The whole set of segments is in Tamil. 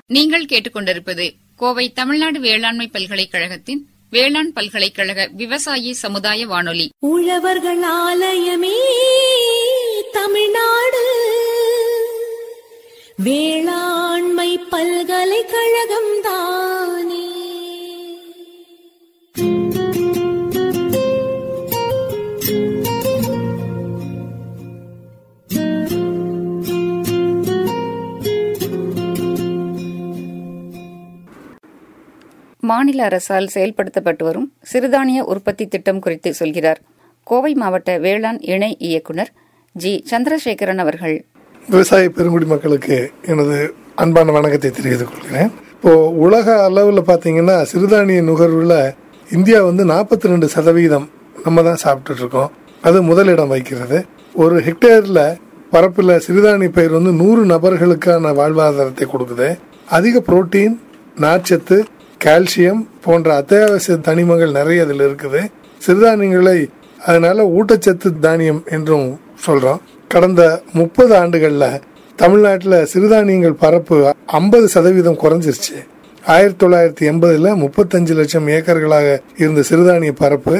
நீங்கள் கேட்டுக்கொண்டிருப்பது கோவை தமிழ்நாடு வேளாண்மை பல்கலைக்கழகத்தின் வேளாண் பல்கலைக்கழக விவசாயி சமுதாய வானொலி. உழவர்கள் ஆலயமே தமிழ்நாடு வேளாண்மை பல்கலைக்கழகம் தானே. மாநில அரசால் செயல்படுத்தப்பட்டு வரும் சிறுதானிய உற்பத்தி திட்டம் குறித்து சொல்கிறார் கோவை மாவட்ட வேளாண் இணை இயக்குனர் ஜி சந்திரசேகரன் அவர்கள். விவசாய பெருங்குடி மக்களுக்கு எனது அன்பான வணக்கத்தை தெரிவித்துக் கொள்கிறேன். இப்போ உலக அளவில் பார்த்தீங்கன்னா சிறுதானிய நுகர்வுல இந்தியா 42% நம்ம தான் சாப்பிட்டு இருக்கோம். அது முதலிடம் வைக்கிறது. ஒரு ஹெக்டேர்ல பரப்புல சிறுதானிய பயிர் 100 நபர்களுக்கான வாழ்வாதாரத்தை கொடுக்குது. அதிக புரோட்டீன், நார்ச்சத்து, கால்சியம் போன்ற அத்தியாவசிய தனிமங்கள் நிறைய அதில் இருக்குது. சிறுதானியங்களை அதனால ஊட்டச்சத்து தானியம் என்றும் சொல்றோம். கடந்த 30 ஆண்டுகள்ல தமிழ்நாட்டில் சிறுதானியங்கள் பரப்பு 50% குறைஞ்சிருச்சு. 1980 35 லட்சம் ஏக்கர்களாக இருந்த சிறுதானிய பரப்பு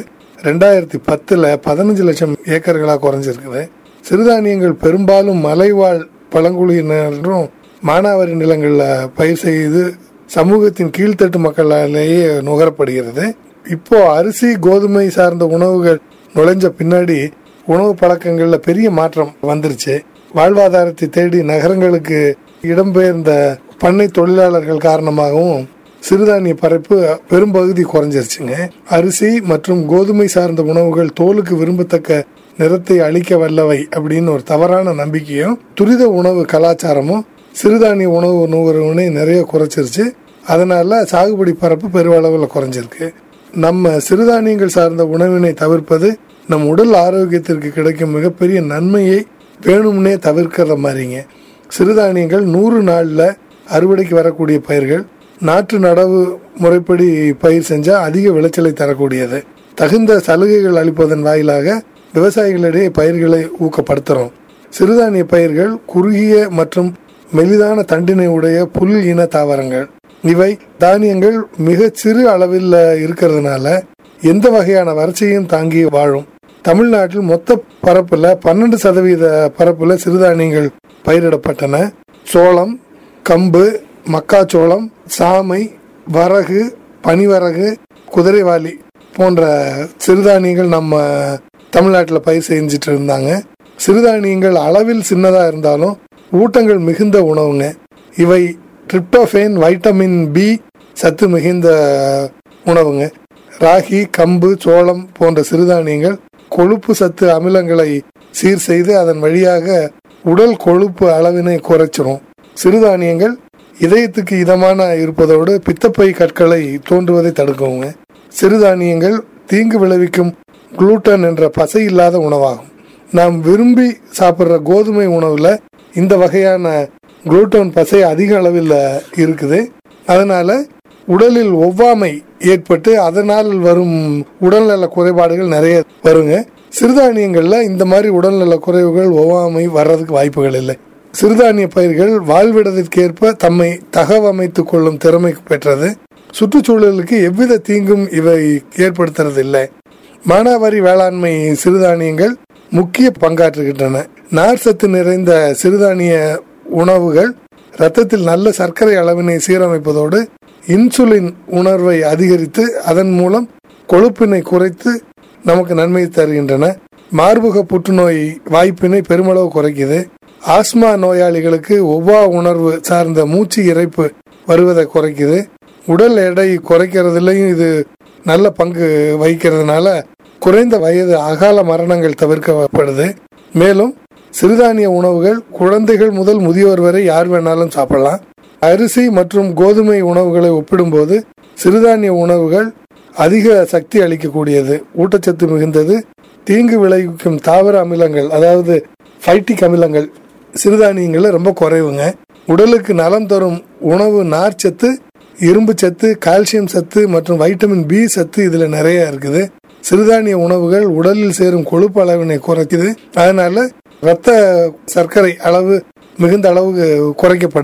2010 15 லட்சம் ஏக்கர்களாக குறைஞ்சிருக்குது. சிறுதானியங்கள் பெரும்பாலும் மலைவாழ் பழங்குடியினரும் மானாவாரி நிலங்களில் பயிர் செய்து சமூகத்தின் கீழ்த்தட்டு மக்களாலேயே நுகரப்படுகிறது. இப்போ அரிசி, கோதுமை சார்ந்த உணவுகள் நுழைஞ்ச பின்னாடி உணவு பழக்கங்கள்ல பெரிய மாற்றம் வந்துருச்சு. வாழ்வாதாரத்தை தேடி நகரங்களுக்கு இடம்பெயர்ந்த பண்ணை தொழிலாளர்கள் காரணமாகவும் சிறுதானிய பரப்பு பெரும்பகுதி குறைஞ்சிருச்சுங்க. அரிசி மற்றும் கோதுமை சார்ந்த உணவுகள் தோலுக்கு விரும்பத்தக்க நிறத்தை அளிக்க வல்லவை அப்படின்னு ஒரு தவறான நம்பிக்கையும் துரித உணவு கலாச்சாரமும் சிறுதானிய உணவு நுகர்வினை நிறைய குறைச்சிருச்சு. அதனால சாகுபடி பரப்பு பெருவளவில் குறைஞ்சிருக்கு. நம்ம சிறுதானியங்கள் சார்ந்த உணவினை தவிர்ப்பது நம் உடல் ஆரோக்கியத்திற்கு கிடைக்கும் மிகப்பெரிய நன்மையை வேணும்னே தவிர்க்கிற மாதிரிங்க. சிறுதானியங்கள் 100 நாள்ல அறுவடைக்கு வரக்கூடிய பயிர்கள். நாற்று நடவு முறைப்படி பயிர் செஞ்சா அதிக விளைச்சலை தரக்கூடியது. தகுந்த சலுகைகள் அளிப்பதன் வாயிலாக விவசாயிகளிடையே பயிர்களை ஊக்கப்படுத்துறோம். சிறுதானிய பயிர்கள் குறுகிய மற்றும் மெலிதான தண்டினை உடைய புல் இன தாவரங்கள். இவை தானியங்கள் மிக சிறு அளவில் இருக்கிறதுனால எந்த வகையான வறட்சியும் தாங்கி வாழும். தமிழ்நாட்டில் மொத்த பரப்புல 12% பரப்புல சிறுதானியங்கள் பயிரிடப்பட்டன. சோளம், கம்பு, மக்காச்சோளம், சாமை, வரகு, பனிவரகு, குதிரைவாலி போன்ற சிறுதானியங்கள் நம்ம தமிழ்நாட்டில் பயிர் செஞ்சுட்டு இருந்தாங்க. சிறுதானியங்கள் அளவில் சின்னதா இருந்தாலும் ஊட்டங்கள் மிகுந்த உணவுங்க. இவை டிரிப்டோபேன், வைட்டமின் பி சத்து மிகுந்த உணவுங்க. ராகி, கம்பு, சோளம் போன்ற சிறுதானியங்கள் கொழுப்பு சத்து அமிலங்களை சீர் செய்து அதன் வழியாக உடல் கொழுப்பு அளவினை குறைச்சிரும். சிறுதானியங்கள் இதயத்துக்கு இதமான இருப்பதோடு பித்தப்பை கற்களை தோன்றுவதை தடுக்குங்க. சிறுதானியங்கள் தீங்கு விளைவிக்கும் குளூட்டன் என்ற பசை இல்லாத உணவாகும். நாம் விரும்பி சாப்பிட்ற கோதுமை உணவுல இந்த வகையான குளூட்டோன் பசை அதிக அளவில் இருக்குது. அதனால உடலில் ஒவ்வாமை ஏற்பட்டு அதனால் வரும் உடல்நல குறைபாடுகள் நிறைய வருங்க. சிறுதானியங்கள்ல இந்த மாதிரி உடல்நல குறைவுகள், ஒவ்வாமை வர்றதுக்கு வாய்ப்புகள் இல்லை. சிறுதானிய பயிர்கள் வாழ்விடத்திற்கேற்ப தம்மை தகவமைத்துக் கொள்ளும் திறமை பெற்றது. சுற்றுச்சூழலுக்கு எவ்வித தீங்கும் இவை ஏற்படுத்துறதில்லை. மானாவாரி வேளாண்மை சிறுதானியங்கள் முக்கிய பங்காற்றுகின்றன. நார் சத்து நிறைந்த சிறுதானிய உணவுகள் இரத்தத்தில் நல்ல சர்க்கரை அளவினை சீரமைப்பதோடு இன்சுலின் உணர்வை அதிகரித்து அதன் மூலம் கொழுப்பினை குறைத்து நமக்கு நன்மை தருகின்றன. மார்பக புற்றுநோய் வாய்ப்பினை பெருமளவு குறைக்குது. ஆஸ்மா நோயாளிகளுக்கு ஒவ்வா உணர்வு சார்ந்த மூச்சு இறைப்பு வருவதை குறைக்குது. உடல் எடை குறைக்கிறதுலையும் இது நல்ல பங்கு வகிக்கிறதுனால குறைந்த வயது அகால மரணங்கள் தவிர்க்கப்படுது. மேலும் சிறுதானிய உணவுகள் குழந்தைகள் முதல் முதியோர் வரை யார் வேணாலும் சாப்பிடலாம். அரிசி மற்றும் கோதுமை உணவுகளை ஒப்பிடும்போது சிறுதானிய உணவுகள் அதிக சக்தி அளிக்கக்கூடியது, ஊட்டச்சத்து மிகுந்தது. தீங்கு விளைவிக்கும் தாவர அமிலங்கள், அதாவது ஃபைட்டிக் அமிலங்கள் சிறுதானியங்கள்ல ரொம்ப குறைவுங்க. உடலுக்கு நலம் தரும் உணவு நார்ச்சத்து, இரும்பு சத்து, கால்சியம் சத்து மற்றும் வைட்டமின் பி சத்து இதுல நிறைய இருக்குது. சிறுதானிய உணவுகள் உடலில் சேரும் கொழுப்பு அளவினை குறைக்குது. அதனால இரத்த சர்க்கரை அளவு மிகுந்த அளவு குறைக்கப்படுது.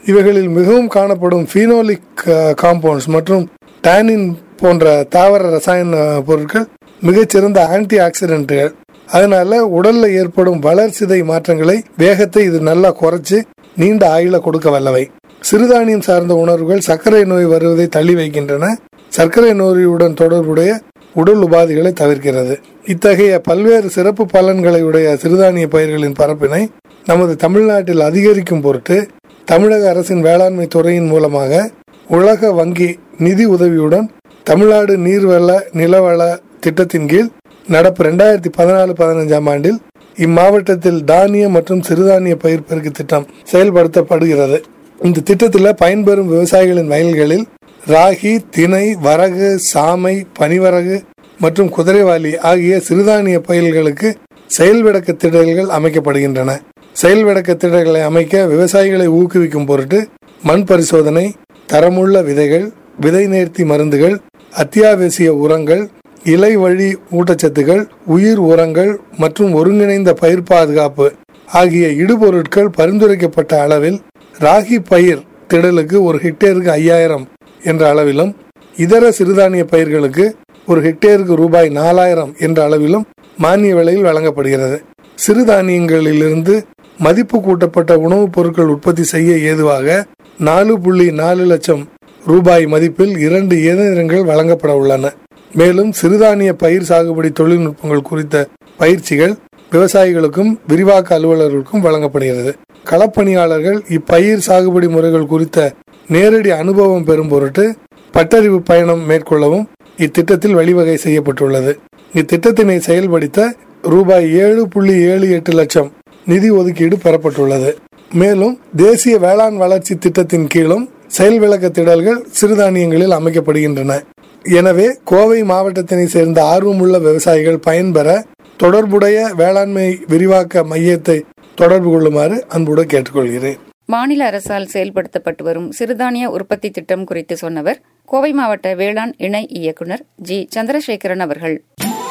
இவைகளில் மிகவும் காணப்படும் ஃபீனோலிக் காம்பவுண்ட்ஸ் மற்றும் டானின் போன்ற தாவர ரசாயன பொருட்கள் மிகச்சிறந்த ஆன்டி ஆக்சிடென்ட்கள். அதனால உடல்ல ஏற்படும் வளர்சிதை மாற்றங்களை வேகத்தை இது நல்லா குறைச்சு நீண்ட ஆயுள கொடுக்க வல்லவை. சிறுதானியம் சார்ந்த உணர்வுகள் சர்க்கரை நோய் வருவதை தள்ளி வைக்கின்றன. சர்க்கரை நோயுடன் தொடர்புடைய உடல் உபாதைகளை தவிர்க்கிறது. இத்தகைய பல்வேறு சிறப்பு பலன்களை உடைய சிறுதானிய பயிர்களின் பரப்பினை நமது தமிழ்நாட்டில் அதிகரிக்கும் பொருட்டு தமிழக அரசின் வேளாண்மை துறையின் மூலமாக உலக வங்கி நிதி உதவியுடன் தமிழ்நாடு நீர்வள நிலவள திட்டத்தின் கீழ் நடப்பு 2014-15 ஆண்டில் இம்மாவட்டத்தில் தானிய மற்றும் சிறுதானிய பயிர் பெருக்கு திட்டம் செயல்படுத்தப்படுகிறது. இந்த திட்டத்தில் பயன்பெறும் விவசாயிகளின் வயல்களில் ராகி, திணை, வரகு, சாமை, பனிவரகு மற்றும் குதிரைவாலி ஆகிய சிறுதானிய பயிர்களுக்கு செயல்விடக்க திடல்கள் அமைக்கப்படுகின்றன. செயல்விடக்க திடல்களை அமைக்க விவசாயிகளை ஊக்குவிக்கும் பொருட்டு மண் பரிசோதனை, தரமுள்ள விதைகள், விதை நேர்த்தி மருந்துகள், அத்தியாவசிய உரங்கள், இலை வழி ஊட்டச்சத்துகள், உயிர் உரங்கள் மற்றும் ஒருங்கிணைந்த பயிர் பாதுகாப்பு ஆகிய இடுபொருட்கள் பரிந்துரைக்கப்பட்ட அளவில் ராகி பயிர் திடலுக்கு ஒரு ஹெக்டேருக்கு 5000 என்ற அளவிலும், இதர சிறுதானிய பயிர்களுக்கு ஒரு ஹெக்டேருக்கு ரூபாய் 4000 என்ற அளவிலும் மானிய விலையில் வழங்கப்படுகிறது. சிறுதானியங்களிலிருந்து மதிப்பு கூட்டப்பட்ட உணவுப் பொருட்கள் உற்பத்தி செய்ய ஏதுவாக 4.4 லட்சம் ரூபாய் மதிப்பில் 2 இயந்திரங்கள் வழங்கப்பட உள்ளன. மேலும் சிறுதானிய பயிர் சாகுபடி தொழில்நுட்பங்கள் குறித்த பயிற்சிகள் விவசாயிகளுக்கும் விரிவாக்க அலுவலர்களுக்கும் வழங்கப்படுகிறது. களப்பணியாளர்கள் இப்பயிர் சாகுபடி முறைகள் குறித்த நேரடி அனுபவம் பெறும் பொருட்டு பட்டறிவு பயணம் மேற்கொள்ளவும் இத்திட்டத்தில் வழிவகை செய்யப்பட்டுள்ளது. இத்திட்டத்தினை செயல்படுத்த ரூபாய் 7.78 லட்சம் நிதி ஒதுக்கீடு பெறப்பட்டுள்ளது. மேலும் தேசிய வேளாண் வளர்ச்சி திட்டத்தின் கீழும் செயல் விளக்க திடல்கள் சிறுதானியங்களில் அமைக்கப்படுகின்றன. எனவே கோவை மாவட்டத்தினை சேர்ந்த ஆர்வமுள்ள விவசாயிகள் பயன்பெற தொடர்புடைய வேளாண்மை விரிவாக்க மையத்தை தொடர்பு கொள்ளுமாறு அன்புடன் கேட்டுக்கொள்கிறேன். மாநில அரசால் செயல்படுத்தப்பட்டு வரும் சிறுதானிய உற்பத்தி திட்டம் குறித்து சொன்னவர் கோவை மாவட்ட வேளாண் இணை இயக்குனர் ஜி. சந்திரசேகரன் அவர்கள்.